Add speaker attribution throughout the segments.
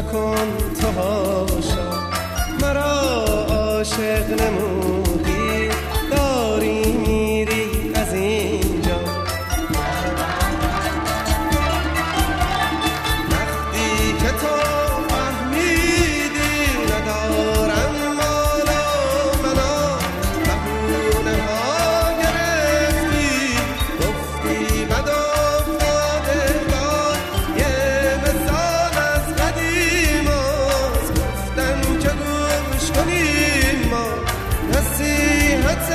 Speaker 1: مکن تو هاشا، مرا عاشق نمودی داری میری از اینجا. وقتی که تو فهمیدی ندارم مالا منا، بهونه ها گرفتی گفتی بد افتاده باد. یه مثال از قدیم هاست گفتن که گوش کنیم ما، نصیحت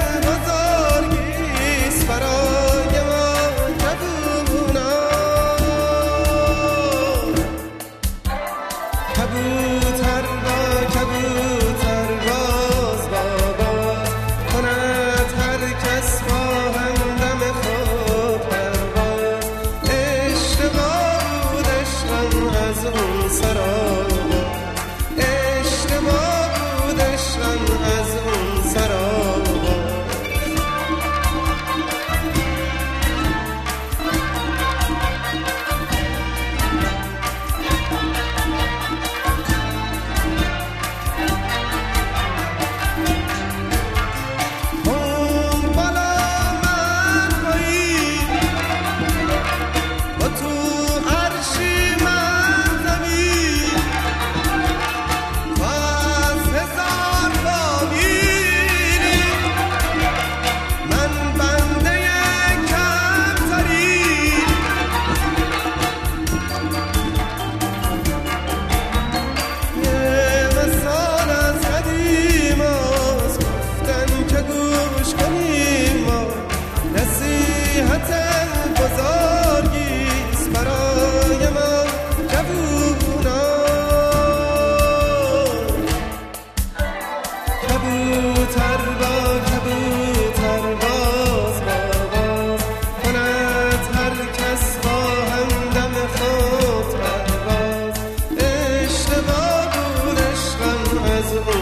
Speaker 1: بزرگیست برای ما جوونا. کبوتر با کبوتر باز باز کند هر کس با همدم خود پرواز. اشتباه بود عشقم از اون سرابا، اشتباه بود عشقم از اون سرابا. اون بالا من پایین، با تو عرشی من زمین، تو از هزار بامیری من بنده کمتری. یه مثال از قدیم هاست گفتن که گوش کنیم ما، نصیحت بزرگیست برای ما جوونا. کبوتر با کبوتر باز باز کند هر کس با همدم خود پرواز. اشتباه بود عشقم از